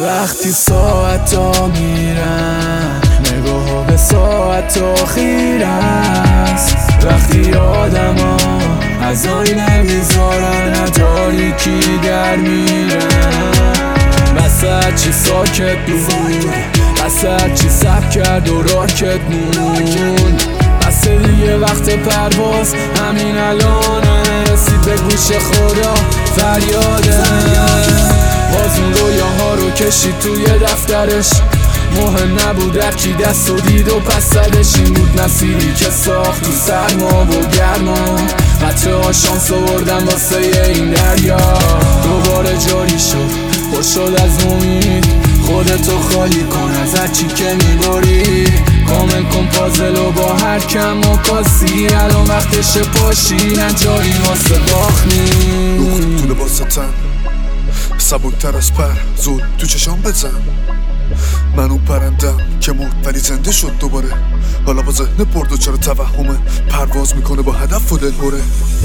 وقتی ساعت ها میرن نگاه ها به ساعت ها خیره است. وقتی آدم ها از آینه میذارن تاریکی در میرن. بس هرچی ساکت بود، بس هرچی سب کرد و راکت مون. بس دیگه وقت پرواز همین الانه، رسید به گوش خدا فریاده. باز اون رویاها رو کشید توی دفترش، مهم نبود هرکی دست و دید و پس زدش. این بود مسیری که ساخت تو سرما و گرما، قطره ها شانس آوردن واسه این دریا. دوباره جاری شد پر شد از امید، خودتو خالی کن از هرچی که میبری. کامل کن پازلو با هر کم و کاسی، الان وقتش پاشی نه جایی واسه باخنی. روح تو لباس تن سبکتر از پر، زود تو چشام بزن. من اون پرندم که مرد ولی زنده شد دوباره. حالا با ذهن برد و چرا توهمه، پرواز میکنه با هدف و دل بره.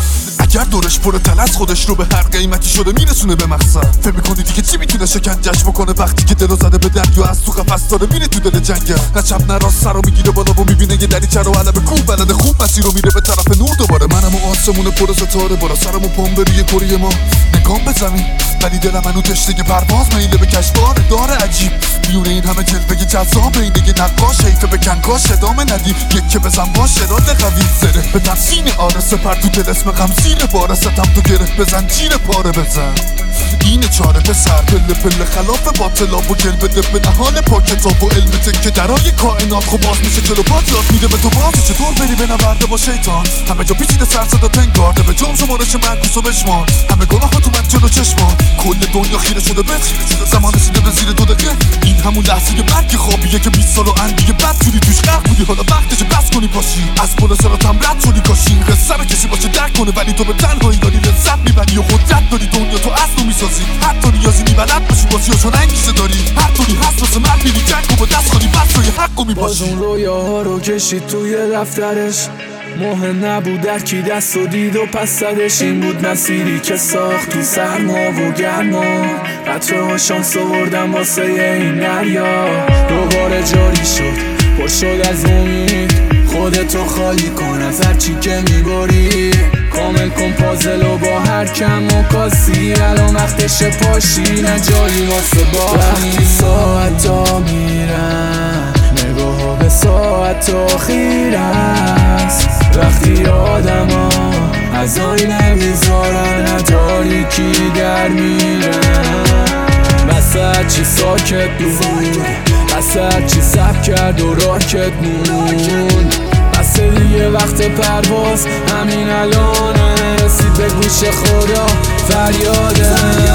اگر دورش پر تلس خودش رو به هر قیمتی شده میرسونه به مقصد. فکر میکنی دیگه چی میتونه شکنجش بکنه وقتی که دلو زده به دریا از تو قفس داره میره تو دل جنگل. نه چپ نه راست سرو میگیره بالا و میبینه یه دریچه رو علب کوه بلده خوب مسیر رو میره به طرف نور دوباره. منم و آسمون پر ستاره بالا سرمو پام بریه کره ما نگام به زمین، ولی دلم منو تشنه پرواز میله به کشفاره داره عجیب. میونه این همه جلوه جذاب اینه یه نقاش حیفه به کنکاش ادامه ندیم. یک که بزن باشه اراده قوی زره به تفسین آره سپر تو دل اسم غم زیر باره ستم تو گره بزن جیر پاره بزن. اینه چاره پسر پله پله خلاف باطلاب و گل بده به نهان پا کتاب و علم تکه درای کائنات. خب باز میشه جلو پات یاد میده به تو بازی چطور بری به نورده با شیطان. همه جا پیچیده سر صدا تنگارده به جام شمارش معکوس و بشمار. همه گناه ها تو من جلو چشمان، کل دنیا خیره شده به زمان رسیده به زیر 2 دقیقه. این همون لحظه برگ خوابیه که 20 سال و اندیگه بد جوری توش غرق بودی، حالا وقتشه بس کنی پاشی از پل صراطم رد شدی. کاشی این قصه رو کسی باشه درک کنه، ولی تو به تنهایی داری لذت میبری و قدرت داری دنیا تو اصل میسازی. حتی نیازی نیملت باشی بازی چون انگیزه داری، هر طوری هست واسه من میری جنگ و با دست خالی بس روی حق و میپاشی. باز اون رویاها رو کشید توی دفترش، مهم نبود هرکی دست و دید و پس زدش. این بود مسیری که ساخت تو سرما و گرما، قطره ها شانس آوردن واسه این دریا. دوباره جاری شد پر شد از امید، خودتو خالی کن از هرچی که میبری. کامل کن پازلو با هر کم و کاسی، الان وقتش پاشی نه جایی واسه باخنی. وقتی ساعت ها میرن نگاه ها به ساعت ها خیره است. وقتی آدم ها از آینه میذارن تاریکی در میرن. بس هرچی ساکت بود، بس هرچی سب کرد و راکت مون. بس دیگه وقت پرواز همین الانه، رسید به گوش خدا فریاده.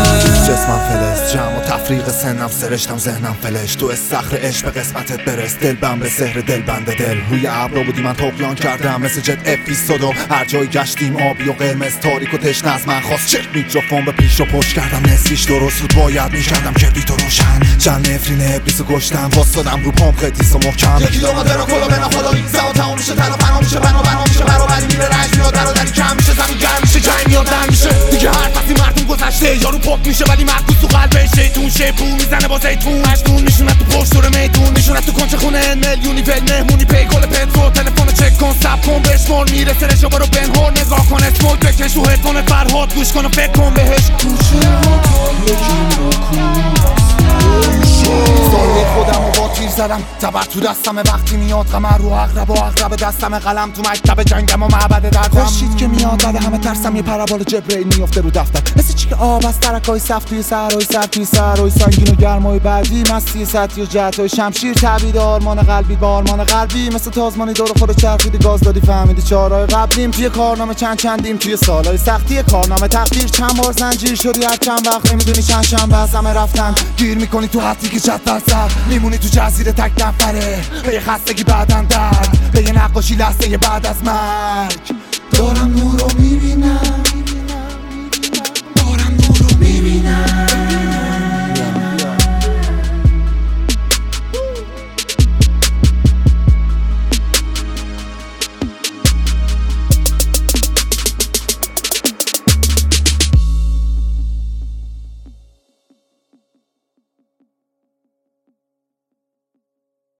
جسمم فلز جمع و تفریق سنم سرشتم ذهنم فلش. تو استخر عشق به قسمتت برس، دل بم به سحر دل بند دل. روی ابرا بودی من طغیان کردم مثل جت اپیزودو، هر جای گشتیم آبی و قرمز تاریک و تشنه از من خواست. چک میکروفون به پیش رو پشت کردم، نصفیش درست بود باید میکردم کبریت و روشن. چند نفرین ابلیس و گشتم واسدم رو پامپ قدیس و محکم. یکی دو ما درو کلا بنا خدایی زمان تمام میشه تنها فنا میشه بنا میشه برابری میره رنج میاد برادری کم میشه زمین گرم میشه جنگ میاد در میشه دیگه. هر فصلی مردم گذشته یارو پاک میشه ولی مرکوز تو قلبش شیطون شیپور میزنه با زیتون. مجنون میشونه تو پشت دور میدون، میشونه تو کنچه خونه میلیونی ول مهمونی پی گل پترو. تلفن چک کن ساب کن بشمار میرسه رشو برو بنهار. نگاه کن اسمول بکش رو هدفون فرهاد گوش کن و فکر کن بهش. گوشه ها تا یکی رو سالی خودم و با تیر زدم تبر تو دستم وقتی میاد قمر رو اقرب و اقرب دستم قلم تو مکتب جنگم و معبد دردم. خوشید که میاد بعد همه ترسم یه پرابال جبرئیل میفته رو دفتر مثل چی که آب از ترکای صف توی صحرای سر توی صحرای سنگین و گرمای بعدی مستی سطحی و جهتای شمشیر تعبید آرمان قلبی با آرمان قلبی مثل تازمانی دور خود چرخیدی گاز دادی فهمیدی چهارای قبلیم. توی کارنامه چندیم توی سالای سختی کارنامه تقدیر چند بار زنجیر شدی هر چند وقت نمیدونی چند شنبه از همه رفتن. گیر میکنی تو حتی که چت در سر میمونی تو جزیره تک نفره به یه خستگی بعدن درد به یه نقاشی لحظه بعد از مرگ. دارم نور رو میبینم